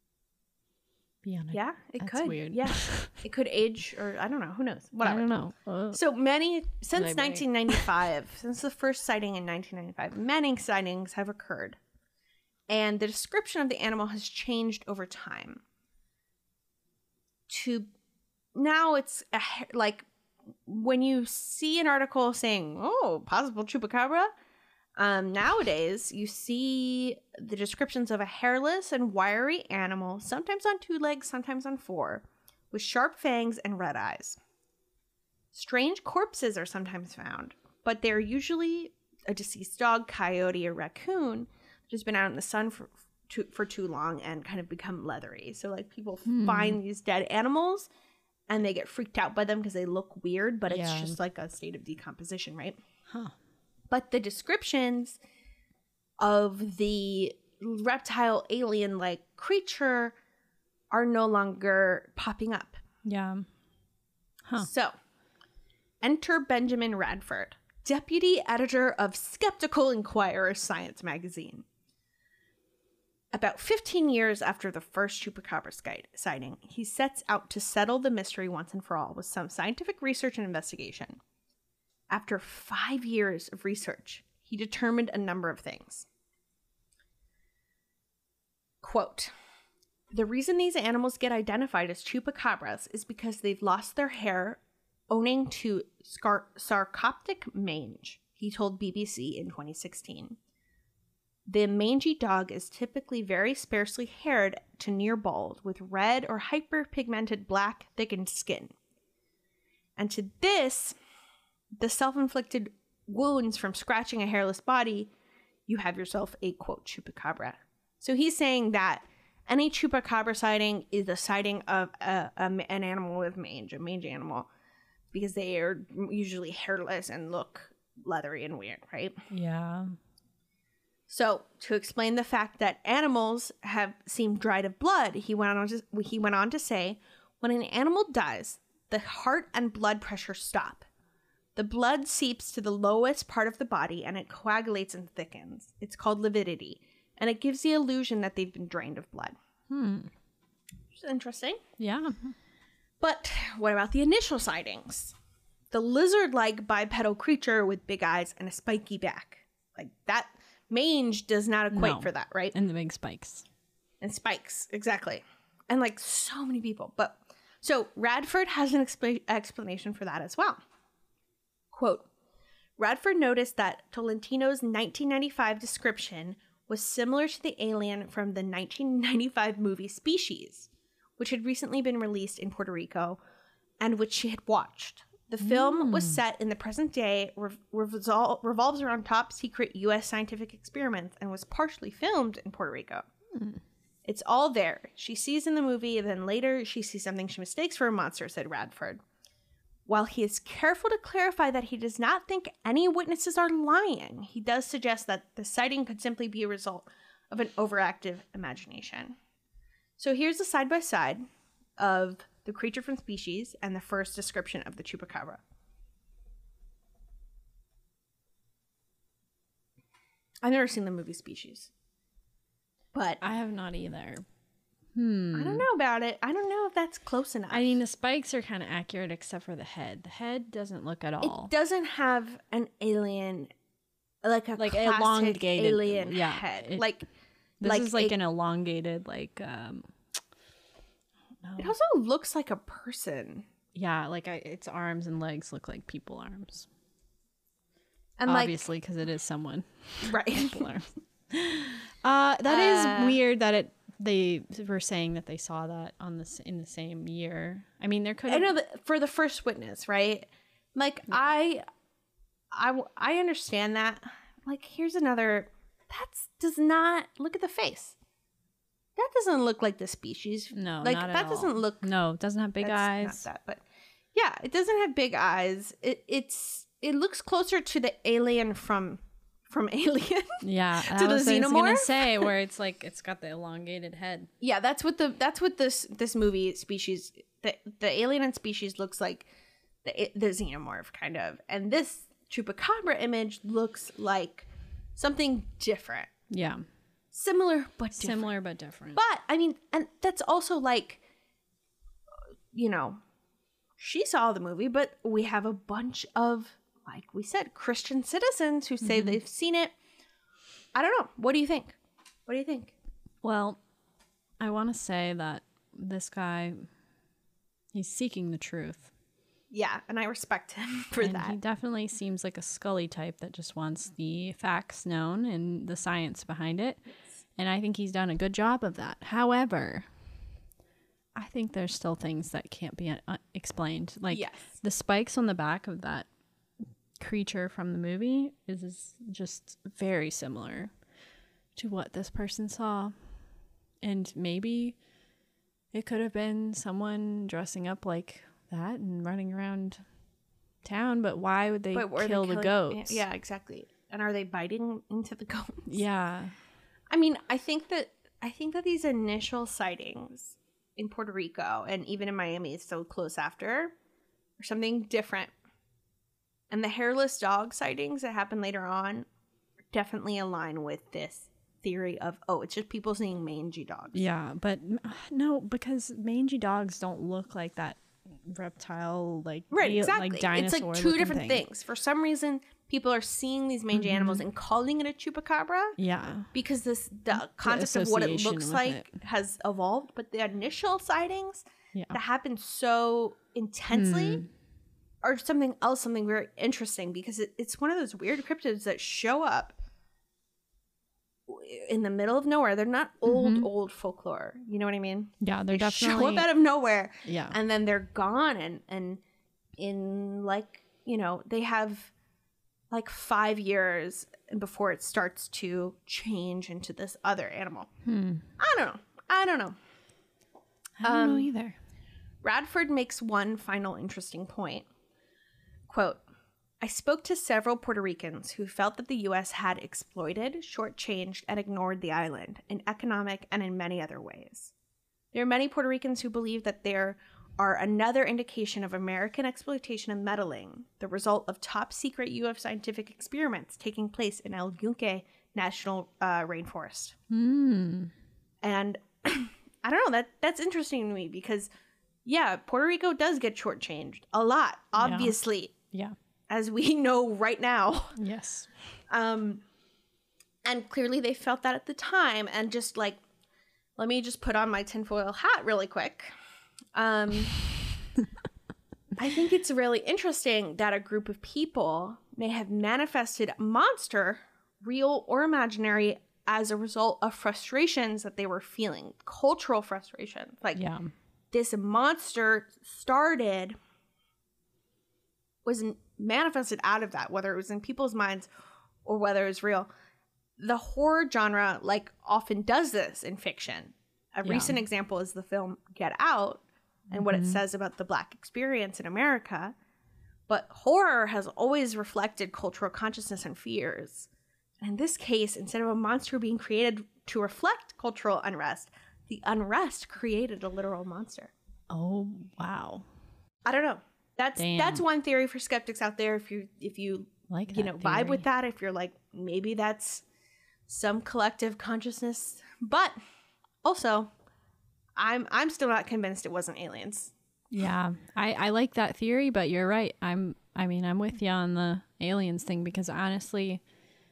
Beyond. yeah, it That's could. weird. Yeah, it could age, or I don't know. Who knows? I Whatever. don't know. Uh, So many since Maybe. nineteen ninety-five, since the first sighting in nineteen ninety-five, many sightings have occurred, and the description of the animal has changed over time. To now, it's a, ha- like when you see an article saying, "Oh, possible chupacabra." Um, nowadays, you see the descriptions of a hairless and wiry animal, sometimes on two legs, sometimes on four, with sharp fangs and red eyes. Strange corpses are sometimes found, but they're usually a deceased dog, coyote, or raccoon that has been out in the sun for too, for too long and kind of become leathery. So, like, people Hmm. find these dead animals and they get freaked out by them because they look weird, but it's Yeah. just like a state of decomposition, right? huh. But the descriptions of the reptile alien like creature are no longer popping up. Yeah. Huh. So Enter Benjamin Radford, deputy editor of Skeptical Inquirer Science magazine. About fifteen years after the first chupacabra sighting, he sets out to settle the mystery once and for all with some scientific research and investigation. After five years of research, he determined a number of things. Quote, the reason these animals get identified as chupacabras is because they've lost their hair owing to scar- sarcoptic mange, he told B B C in twenty sixteen. The mangy dog is typically very sparsely haired to near bald, with red or hyperpigmented black thickened skin. And to this, the self-inflicted wounds from scratching a hairless body, you have yourself a, quote, chupacabra. So he's saying that any chupacabra sighting is a sighting of a, a, an animal with mange, a mange animal, because they are usually hairless and look leathery and weird, right? Yeah. So to explain the fact that animals have seemed dried of blood, he went on to, he went on to say, when an animal dies, the heart and blood pressure stop. The blood seeps to the lowest part of the body and it coagulates and thickens. It's called lividity, and it gives the illusion that they've been drained of blood. Hmm. Which is interesting. Yeah. But what about the initial sightings? The lizard-like bipedal creature with big eyes and a spiky back. Like that mange does not equate No. for that, right? And the big spikes. And spikes, exactly. And like so many people. But so Radford has an expl- explanation for that as well. Quote, Radford noticed that Tolentino's nineteen ninety-five description was similar to the alien from the nineteen ninety-five movie Species, which had recently been released in Puerto Rico and which she had watched. The film Mm. was set in the present day, rev- revol- revolves around top secret U S scientific experiments, and was partially filmed in Puerto Rico. Mm. It's all there. She sees in the movie, and then later she sees something she mistakes for a monster, said Radford. While he is careful to clarify that he does not think any witnesses are lying, he does suggest that the sighting could simply be a result of an overactive imagination. So here's a side-by-side of the creature from Species and the first description of the chupacabra. I've never seen the movie Species, but I have not either. Hmm. I don't know about it. I don't know if that's close enough. I mean, the spikes are kind of accurate except for the head. The head doesn't look at all. It doesn't have an alien, like a Like classic elongated- alien yeah, head. it- like This like is like a- an elongated, like, um, no. It also looks like a person, yeah, like I, its arms and legs look like people arms. and Obviously, because it is someone. like right. People arms. Uh, that is Uh, weird that it. They were saying that they saw that on this in the same year. I mean, there could. I know that for the first witness, right? Like I, I, I understand that. Like here's another. That's does not look at the face. That doesn't look like the Species. No, like not at that all. doesn't look. No, it doesn't have big That's eyes. Not that, but yeah, it doesn't have big eyes. It it's it looks closer to the alien from from Alien. Yeah, To I the was, I was gonna xenomorph? say where it's like it's got the elongated head. Yeah, that's what the that's what this this movie Species the the alien in Species looks like the the xenomorph kind of, and this chupacabra image looks like something different, Yeah, similar but different. similar but different. But I mean, and that's also like, you know, she saw the movie, but we have a bunch of, like we said, Christian citizens who say Mm-hmm. they've seen it. I don't know. What do you think? What do you think? Well, I want to say that this guy, he's seeking the truth. Yeah, and I respect him for and that. He definitely seems like a Scully type that just wants the facts known and the science behind it. And I think he's done a good job of that. However, I think there's still things that can't be uh, explained. Like Yes. the spikes on the back of that creature from the movie is just very similar to what this person saw. And maybe it could have been someone dressing up like that and running around town, but why would they But were they kill the killing- goats? Yeah, exactly. And are they biting into the goats? Yeah. I mean, I think that I think that these initial sightings in Puerto Rico and even in Miami, so close after, are something different. And the hairless dog sightings that happen later on definitely align with this theory of, oh, it's just people seeing mangy dogs. Yeah, but no, because mangy dogs don't look like that reptile, like right, eel- exactly. like dinosaur. It's like two different thing. things. For some reason, people are seeing these mangy Mhm. animals and calling it a chupacabra. Yeah, Because this the concept of what it association looks with like it. has evolved, but the initial sightings yeah. that happened so intensely Hmm. are something else, something very interesting, because it, it's one of those weird cryptids that show up in the middle of nowhere. They're not old, Mhm. old folklore. You know what I mean? Yeah, they're They definitely. show up out of nowhere, yeah. and then they're gone, and and in like, you know, they have like five years before it starts to change into this other animal. Hmm. I don't know. I don't know. I don't know Um, either. Radford makes one final interesting point. Quote, I spoke to several Puerto Ricans who felt that the U S had exploited, shortchanged, and ignored the island in economic and in many other ways. There are many Puerto Ricans who believe that there are another indication of American exploitation and meddling, the result of top-secret U S scientific experiments taking place in El Yunque National uh, Rainforest. Hmm. And I don't know, that that's interesting to me because, yeah, Puerto Rico does get shortchanged a lot, obviously, Yeah. as we know right now. Yes. Um, and clearly they felt that at the time. And just like, let me just put on my tinfoil hat really quick. Um, I think it's really interesting that a group of people may have manifested a monster, real or imaginary, as a result of frustrations that they were feeling, cultural frustrations. Like, Yeah. this monster started, was manifested out of that, whether it was in people's minds or whether it was real. The horror genre, like, often does this in fiction. A Yeah. recent example is the film Get Out and what it Mhm. says about the Black experience in America. But horror has always reflected cultural consciousness and fears. In this case, instead of a monster being created to reflect cultural unrest, the unrest created a literal monster. Oh, wow. I don't know. That's Damn. that's one theory for skeptics out there. If you if you Like you that know vibe with theory. that, if you're like, maybe that's some collective consciousness, but also, I'm I'm still not convinced it wasn't aliens. Yeah. I, I like that theory, but you're right. I'm, I mean, I'm with you on the aliens thing because honestly,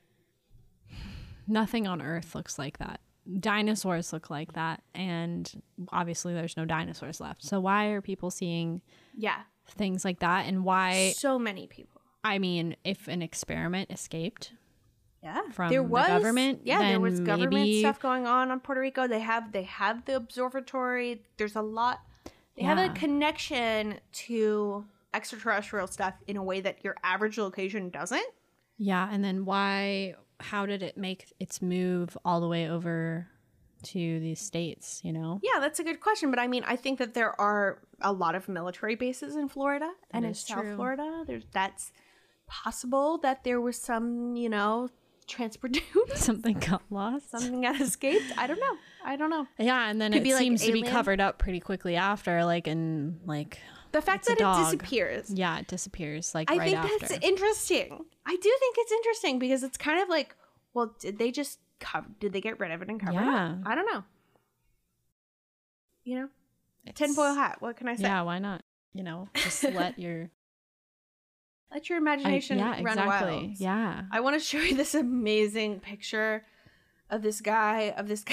nothing on Earth looks like that. Dinosaurs look like that. And obviously there's no dinosaurs left. So why are people seeing Yeah, things like that? And why, so many people. I mean, if an experiment escaped Yeah, from there the was government, Yeah, there then was government maybe- stuff going on on Puerto Rico. They have they have the observatory. There's a lot. They have Yeah. a connection to extraterrestrial stuff in a way that your average location doesn't. Yeah, and then why, how did it make its move all the way over to the States, you know? Yeah, that's a good question. But I mean, I think that there are a lot of military bases in Florida and in is South true. Florida. There's that's possible that there was some, you know, transport Something got lost. something that escaped. I don't know. I don't know. Yeah, and then Could it be, like, seems to be alien. covered up pretty quickly after, like, in, like, The fact It's a that it dog. disappears. yeah, it disappears, like, I right think after. that's interesting. I do think it's interesting because it's kind of like, well, did they just cover? Did they get rid of it and cover Yeah. it up? I don't know. You know, It's- tinfoil hat. What can I say? Yeah, why not? You know, just let your... Let your I, imagination yeah, run exactly. wild. Yeah. I want to show you this amazing picture of this guy of this guy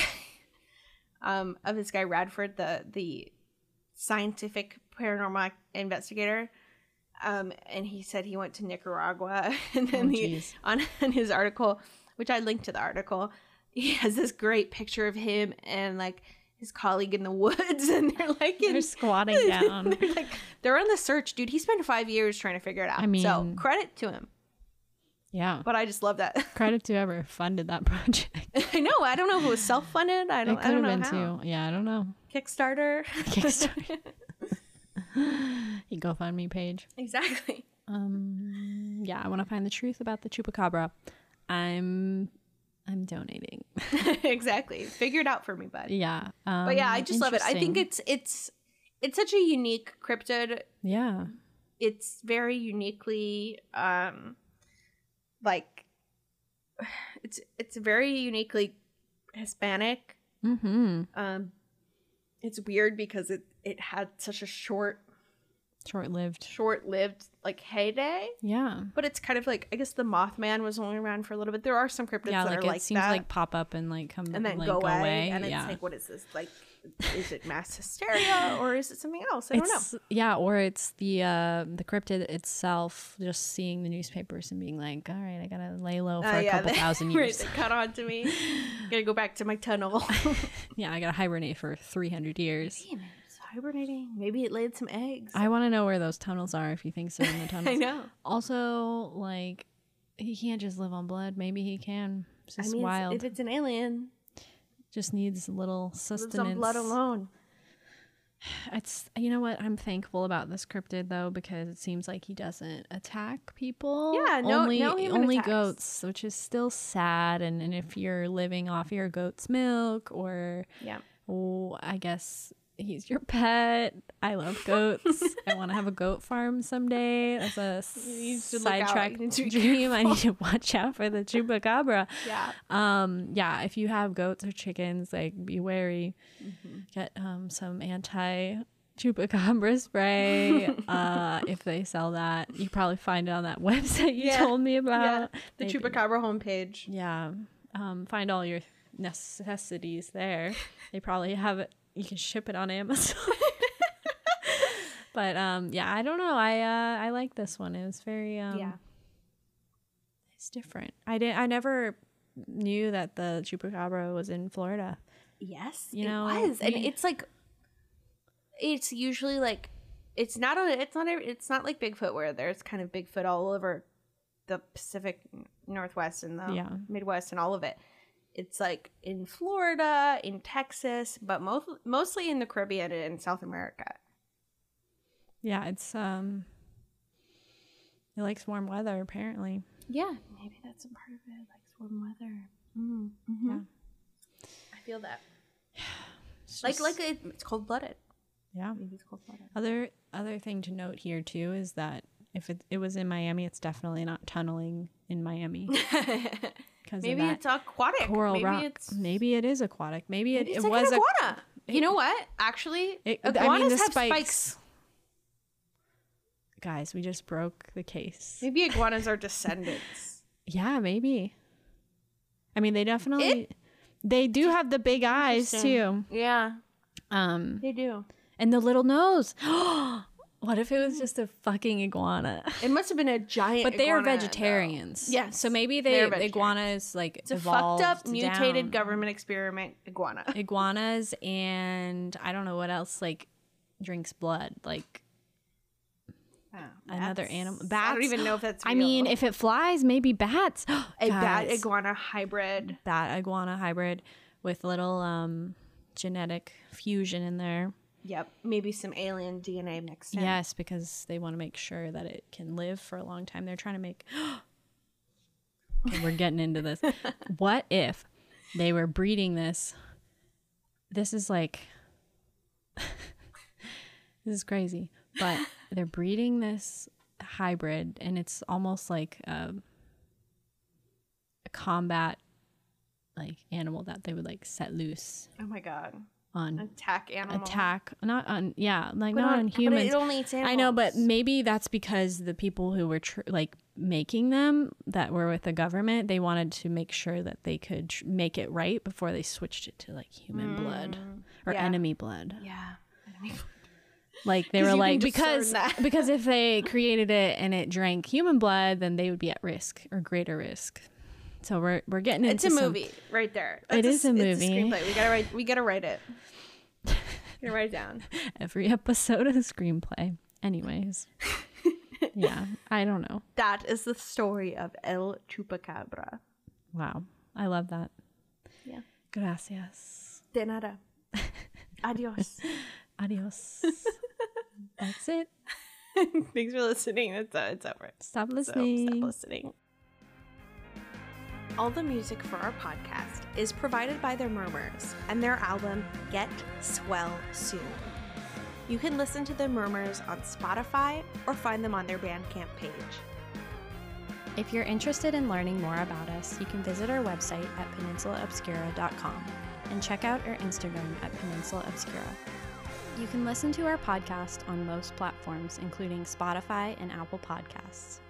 um of this guy Radford, the the scientific paranormal investigator. Um, and he said he went to Nicaragua, and then Oh, he, jeez. on in his article, which I linked to the article, he has this great picture of him and like his colleague in the woods, and they're like in, They're squatting down. they're like they're on the search, dude. He spent five years trying to figure it out. I so mean- credit to him. Yeah. But I just love that. Credit to whoever funded that project. I know. I don't know if it was self-funded. I don't. It I could don't have know been how. too. Yeah, I don't know. Kickstarter. Kickstarter. Your GoFundMe page. Exactly. Um. Yeah, I want to find the truth about the chupacabra. I'm. I'm donating. Exactly. Figure it out for me, bud. Yeah. Um, But yeah, I just love it. I think interesting. it's it's it's such a unique cryptid. Yeah. it's very uniquely um like it's it's very uniquely Hispanic. Mm-hmm. Um, it's weird because it it had such a short, Short-lived. short-lived like heyday. Yeah. But it's kind of like, I guess the Mothman was only around for a little bit. There are some cryptids Yeah, that like are it like seems that, like pop up and like come and then like, go, go away, away. and it's yeah. like, what is this? Like, is it mass hysteria or is it something else? I don't it's, know. Yeah, or it's the uh, the cryptid itself just seeing the newspapers and being like, all right, I gotta lay low for Uh, a yeah, couple they, thousand right, years. they caught on to me. Gotta go back to my tunnel. Yeah, I gotta hibernate for three hundred years. Damn it, it's hibernating. Maybe it laid some eggs. I want to know where those tunnels are if he thinks they're in the tunnels. I know. Also, like, he can't just live on blood. Maybe he can. It's just I mean, wild. if it's an alien, Just needs a little lives sustenance. on blood alone. It's, you know what, I'm thankful about this cryptid though, because it seems like he doesn't attack people. Yeah, no- only no human only attacks. goats, which is still sad. And and if you're living off your goat's milk, or Yeah. oh, I guess he's your pet. I love goats. I want to have a goat farm someday. That's a You need to look out. sidetrack You need to be dream. I need to watch out for the chupacabra. Yeah. Um, yeah, if you have goats or chickens, like, be wary. Mm-hmm. Get um some anti chupacabra spray. uh, if they sell that, you probably find it on that website you Yeah. told me about. Yeah. The Maybe- Chupacabra homepage. Yeah. Um, find all your necessities there. They probably have it. You can ship it on Amazon. But um, yeah, I don't know. I uh, I like this one. It was very um, Yeah. it's different. I didn't. I never knew that the chupacabra was in Florida. Yes, You it know, was, and we- it's like, it's usually like, it's not a, it's not a, it's not like Bigfoot where there's kind of Bigfoot all over the Pacific Northwest and the Yeah. Midwest and all of it. It's like in Florida, in Texas, but most mostly in the Caribbean and in South America. Yeah, it's um, it likes warm weather apparently. Yeah, maybe that's a part of it. It likes warm weather. Mm, mm-hmm. Yeah. I feel that. It's Like, just- like it, it's cold blooded. yeah. Maybe it's cold blooded. Other other thing to note here too is that if it, it was in Miami, it's definitely not tunneling in Miami. Because Maybe of that it's aquatic. coral maybe rock. it's Maybe it is aquatic. Maybe it, maybe it it's like was an a iguana. You know what? Actually, It- I mean, iguanas the have spikes- spikes. guys. We just broke the case. Maybe iguanas are descendants. Yeah, maybe. I mean, they definitely they do have the big eyes too. Yeah, Um, they do. and the little nose. What if it was just a fucking iguana? It must have been a giant. But they are iguana, vegetarians. though. Yes, So maybe they they're the vegetarian. iguanas like It's a evolved fucked up, mutated down. government experiment iguana. Iguanas, and I don't know what else like drinks blood, like another Bats. animal. I Bats. don't even know if that's. I real. mean, if it flies, maybe bats. a bat Guys, iguana hybrid. bat iguana hybrid with little um genetic fusion in there. Yep, maybe some alien D N A mixed in. Yes, because they want to make sure that it can live for a long time. They're trying to make. Okay, we're getting into this. What if they were breeding this? This is like. This is crazy, but they're breeding this hybrid, and it's almost like a, a combat, like animal that they would like set loose Oh my god. on Attack animal. attack, not on yeah, like But not on- on but humans. it only eats I know, but animals. maybe that's because the people who were tr- like making them that were with the government, they wanted to make sure that they could tr- make it right before they switched it to like human blood or yeah. enemy blood. Yeah. Like they 'Cause were you can like discern because that. because if they created it and it drank human blood, then they would be at risk or greater risk. So we're we're getting into It's a some- movie right there. It That's is a It's movie. a screenplay. We gotta write. We gotta write it. Gotta write it down. every episode of a screenplay. Anyways, yeah, I don't know. That is the story of El Chupacabra. Wow, I love that. Yeah. Gracias. De nada. Adios. Adios. That's it. Thanks for listening. It's uh, it's over. Stop So listening. stop listening. All the music for our podcast is provided by The Murmurs and their album Get Swell Soon. You can listen to the Murmurs on Spotify or find them on their Bandcamp page. If you're interested in learning more about us, you can visit our website at peninsula obscura dot com and check out our Instagram at Peninsula Obscura. You can listen to our podcast on most platforms, including Spotify and Apple Podcasts.